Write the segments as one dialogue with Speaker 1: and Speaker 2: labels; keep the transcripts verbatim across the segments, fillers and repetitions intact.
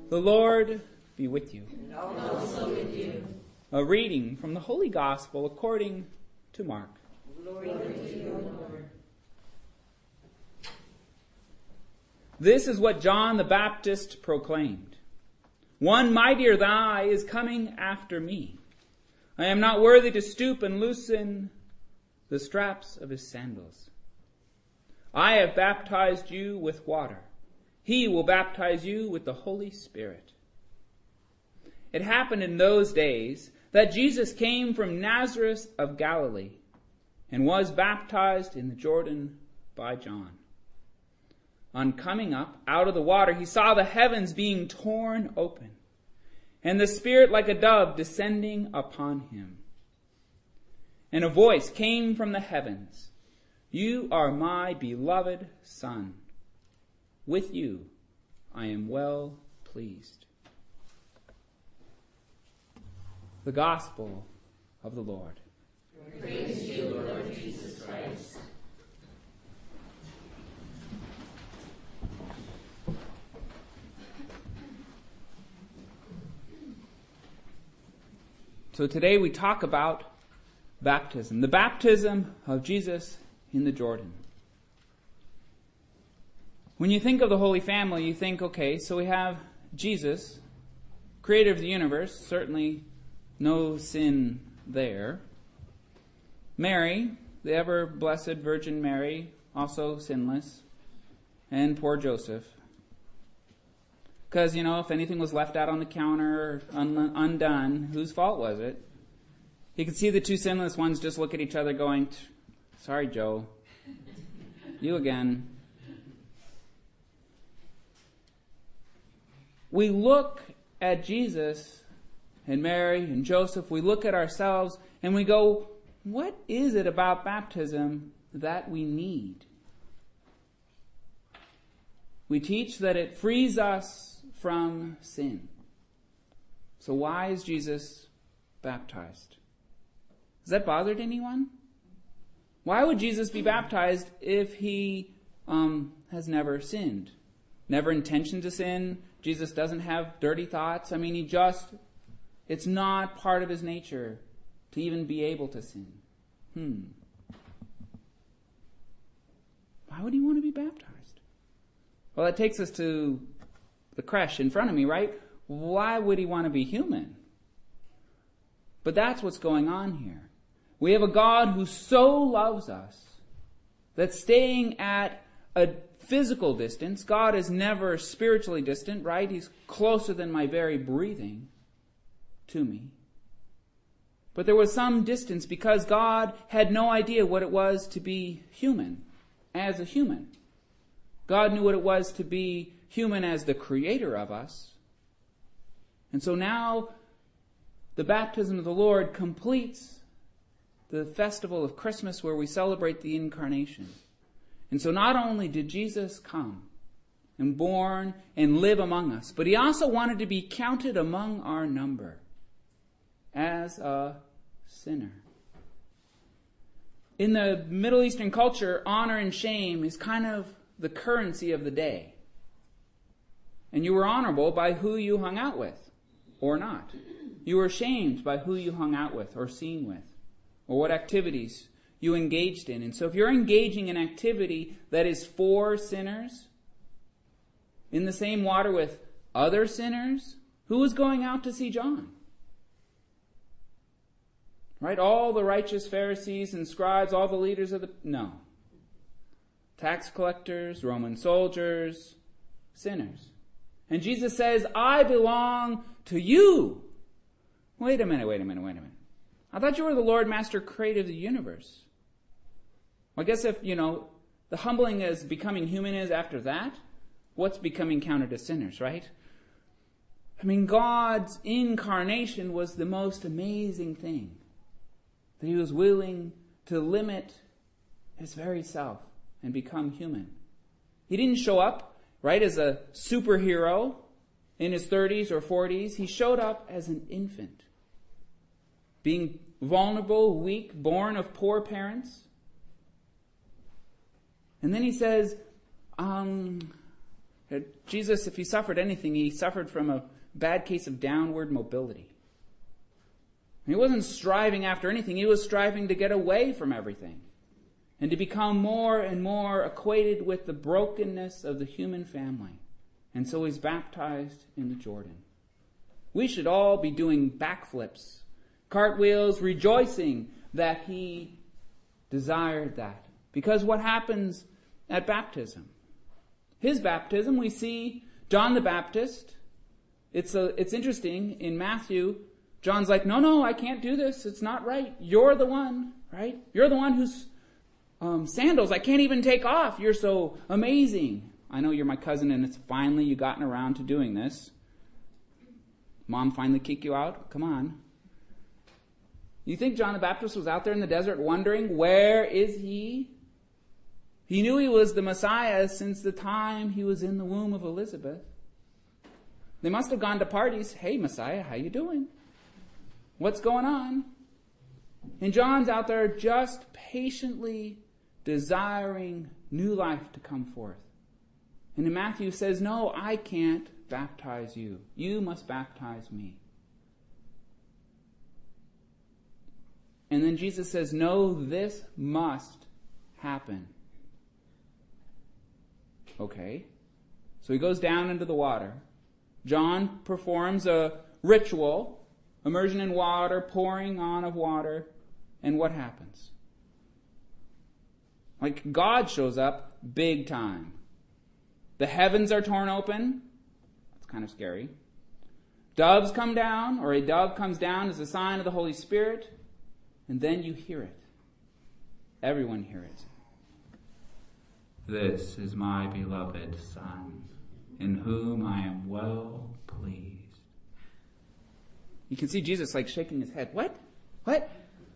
Speaker 1: The Lord be with you.
Speaker 2: And also with you.
Speaker 1: A reading from the Holy Gospel according to Mark.
Speaker 2: Glory to you, Lord.
Speaker 1: This is what John the Baptist proclaimed. One mightier than I is coming after me. I am not worthy to stoop and loosen the straps of his sandals. I have baptized you with water. He will baptize you with the Holy Spirit. It happened in those days that Jesus came from Nazareth of Galilee and was baptized in the Jordan by John. On coming up out of the water, he saw the heavens being torn open, and the Spirit like a dove descending upon him. And a voice came from the heavens, "You are my beloved Son. With you I am well pleased." The Gospel of the Lord.
Speaker 2: Praise to you, Lord Jesus Christ.
Speaker 1: So today we talk about baptism, the baptism of Jesus in the Jordan. When you think of the Holy Family, you think, okay, so we have Jesus, creator of the universe, certainly no sin there. Mary, the ever blessed Virgin Mary, also sinless. And poor Joseph. Because, you know, if anything was left out on the counter or un- undone, whose fault was it? You could see the two sinless ones just look at each other going, "Sorry, Joe. You again." We look at Jesus and Mary and Joseph, we look at ourselves and we go, what is it about baptism that we need? We teach that it frees us from sin. So why is Jesus baptized? Has that bothered anyone? Why would Jesus be baptized if he um, has never sinned? Never intentioned to sin? Jesus doesn't have dirty thoughts? I mean, he just, it's not part of his nature to even be able to sin. Hmm. Why would he want to be baptized? Well, that takes us to the creche in front of me, right? Why would he want to be human? But that's what's going on here. We have a God who so loves us that staying at a physical distance, God is never spiritually distant, right? He's closer than my very breathing to me. But there was some distance because God had no idea what it was to be human as a human. God knew what it was to be human as the creator of us. And so now the baptism of the Lord completes the festival of Christmas where we celebrate the incarnation. And so not only did Jesus come and born and live among us, but he also wanted to be counted among our number as a sinner. In the Middle Eastern culture, honor and shame is kind of the currency of the day. And you were honorable by who you hung out with, or not. You were shamed by who you hung out with, or seen with, or what activities you engaged in. And so if you're engaging in activity that is for sinners, in the same water with other sinners, who was going out to see John? Right? All the righteous Pharisees and scribes, all the leaders of the... No. Tax collectors, Roman soldiers, sinners. And Jesus says, I belong to you. Wait a minute, wait a minute, wait a minute. I thought you were the Lord, Master, Creator of the universe. Well, I guess if, you know, the humbling as becoming human is after that, what's becoming counted as sinners, right? I mean, God's incarnation was the most amazing thing. That he was willing to limit his very self and become human. He didn't show up, right, as a superhero in his thirties or forties. He showed up as an infant. Being vulnerable, weak, born of poor parents. And then he says, um, Jesus, if he suffered anything, he suffered from a bad case of downward mobility. He wasn't striving after anything. He was striving to get away from everything and to become more and more acquainted with the brokenness of the human family. And so he's baptized in the Jordan. We should all be doing backflips, cartwheels, rejoicing that he desired that. Because what happens at baptism? His baptism, we see John the Baptist. It's a, it's interesting. In Matthew, John's like, no, no, I can't do this. It's not right. You're the one, right? You're the one whose um, sandals I can't even take off. You're so amazing. I know you're my cousin and it's finally you gotten around to doing this. Mom finally kicked you out? Come on. You think John the Baptist was out there in the desert wondering, where is he? He knew he was the Messiah since the time he was in the womb of Elizabeth. They must have gone to parties. Hey, Messiah, how you doing? What's going on? And John's out there just patiently desiring new life to come forth. And in Matthew says, no, I can't baptize you. You must baptize me. And then Jesus says, no, this must happen. Okay. So he goes down into the water. John performs a ritual, immersion in water, pouring on of water. And what happens? Like God shows up big time. The heavens are torn open. That's kind of scary. Doves come down, or a dove comes down as a sign of the Holy Spirit. And then you hear it. Everyone hears it. This is my beloved Son, in whom I am well pleased. You can see Jesus like shaking his head. What? What?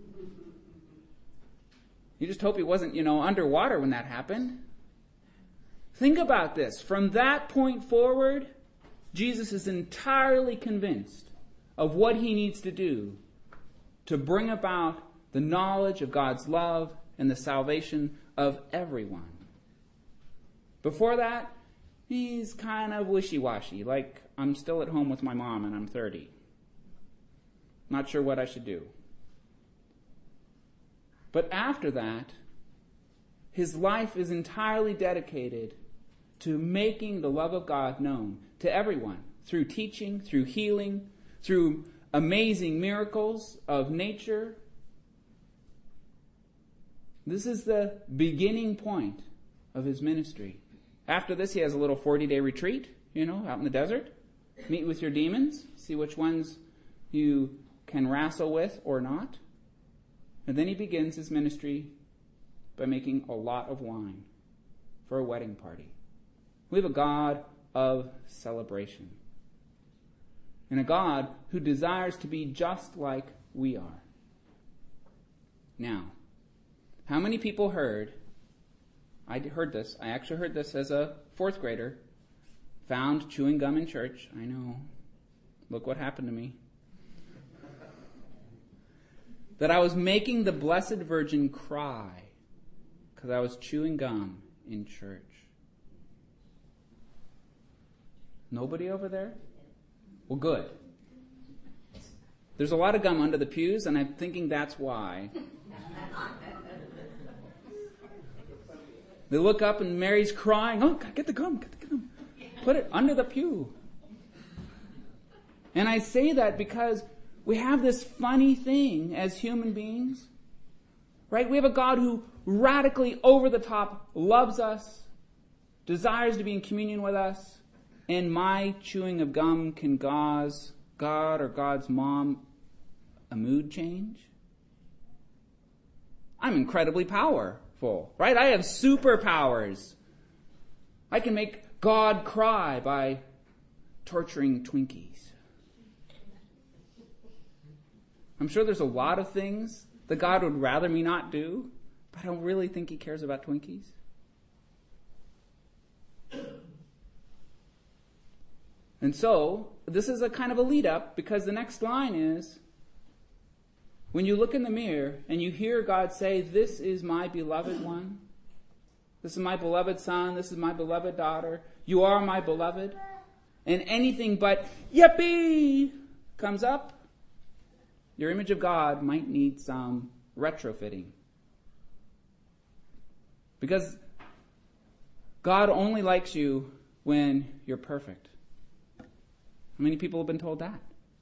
Speaker 1: You just hope he wasn't, you know, underwater when that happened. Think about this. From that point forward, Jesus is entirely convinced of what he needs to do to bring about the knowledge of God's love and the salvation of everyone. Before that, he's kind of wishy-washy, like I'm still at home with my mom and I'm thirty. Not sure what I should do. But after that, his life is entirely dedicated to making the love of God known to everyone through teaching, through healing, through amazing miracles of nature. This is the beginning point of his ministry. After this, he has a little forty-day retreat, you know, out in the desert. Meet with your demons, see which ones you can wrestle with or not. And then he begins his ministry by making a lot of wine for a wedding party. We have a God of celebration. And a God who desires to be just like we are. Now, how many people heard, I heard this, I actually heard this as a fourth grader, found chewing gum in church. I know. Look what happened to me. That I was making the Blessed Virgin cry because I was chewing gum in church. Nobody over there? Well, good. There's a lot of gum under the pews, and I'm thinking that's why. They look up and Mary's crying. Oh, God, get the gum, get the gum. Put it under the pew. And I say that because we have this funny thing as human beings, right? We have a God who radically over the top loves us, desires to be in communion with us, and my chewing of gum can cause God or God's mom a mood change. I'm incredibly powerful, right? I have superpowers. I can make God cry by torturing Twinkies. I'm sure there's a lot of things that God would rather me not do, but I don't really think he cares about Twinkies. And so, this is a kind of a lead up because the next line is, when you look in the mirror and you hear God say, "This is my beloved one," This is my beloved son. This is my beloved daughter. You are my beloved. And anything but yippee comes up, your image of God might need some retrofitting. Because God only likes you when you're perfect. How many people have been told that?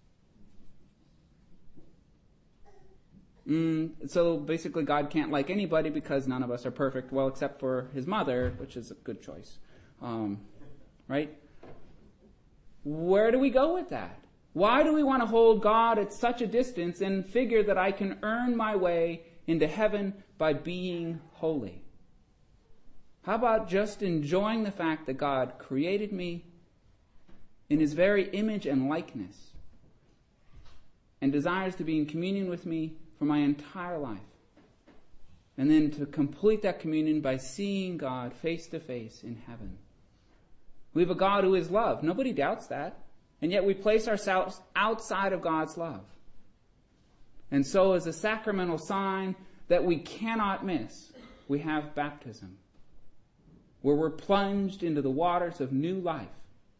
Speaker 1: Mm, so basically God can't like anybody because none of us are perfect, well, except for his mother, which is a good choice. Um, right? Where do we go with that? Why do we want to hold God at such a distance and figure that I can earn my way into heaven by being holy? How about just enjoying the fact that God created me in his very image and likeness and desires to be in communion with me for my entire life? And then to complete that communion by seeing God face to face in heaven. We have a God who is love. Nobody doubts that. And yet we place ourselves outside of God's love. And so as a sacramental sign that we cannot miss, we have baptism, where we're plunged into the waters of new life.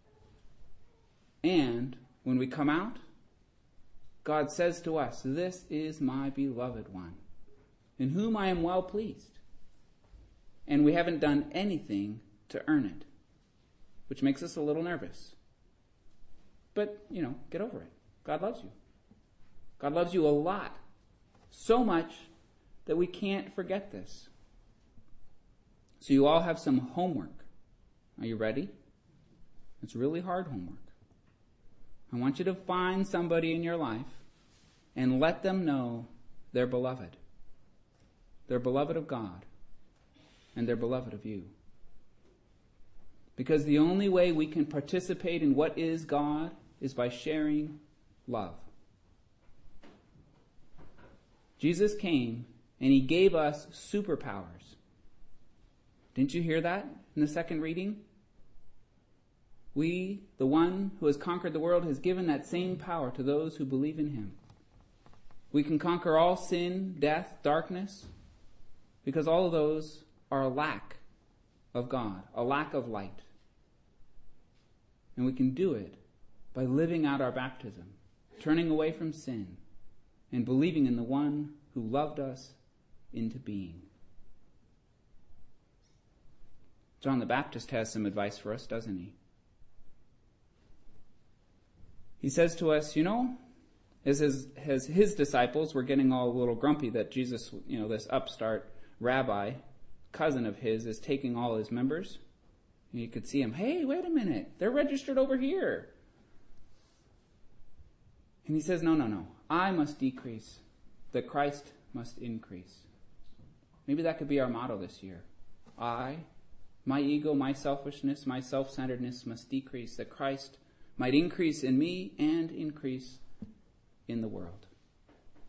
Speaker 1: And when we come out, God says to us, "This is my beloved one, in whom I am well pleased." And we haven't done anything to earn it, which makes us a little nervous. But, you know, get over it. God loves you. God loves you a lot. So much that we can't forget this. So you all have some homework. Are you ready? It's really hard homework. I want you to find somebody in your life and let them know they're beloved. They're beloved of God, and they're beloved of you. Because the only way we can participate in what is God is by sharing love. Jesus came and he gave us superpowers. Didn't you hear that in the second reading? We, the one who has conquered the world, has given that same power to those who believe in him. We can conquer all sin, death, darkness, because all of those are a lack of God, a lack of light. And we can do it by living out our baptism, turning away from sin, and believing in the one who loved us into being. John the Baptist has some advice for us, doesn't he? He says to us, you know, as his, as his disciples were getting all a little grumpy that Jesus, you know, this upstart rabbi, cousin of his, is taking all his members. And you could see him, hey, wait a minute, they're registered over here. And he says, no, no, no, I must decrease, that Christ must increase. Maybe that could be our motto this year. I, my ego, my selfishness, my self-centeredness must decrease, that Christ might increase in me and increase in the world.